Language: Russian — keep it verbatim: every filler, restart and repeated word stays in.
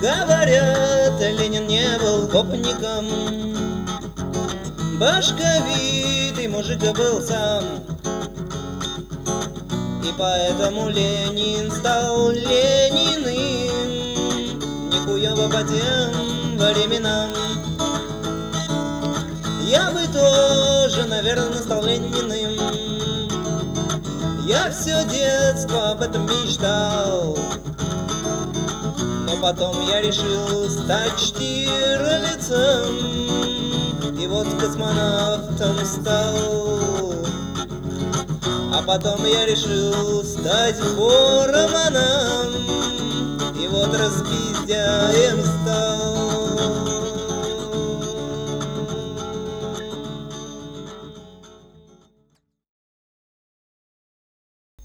Говорят, Ленин не был гопником, башковитый мужик был сам. И поэтому Ленин стал Лениным, не хуёво по тем временам. Я бы тоже, наверное, стал Лениным. Я все детство об этом мечтал, но потом я решил стать Штирлицем, и вот космонавтом стал. А потом я решил стать Борманом, и вот распиздяем стал.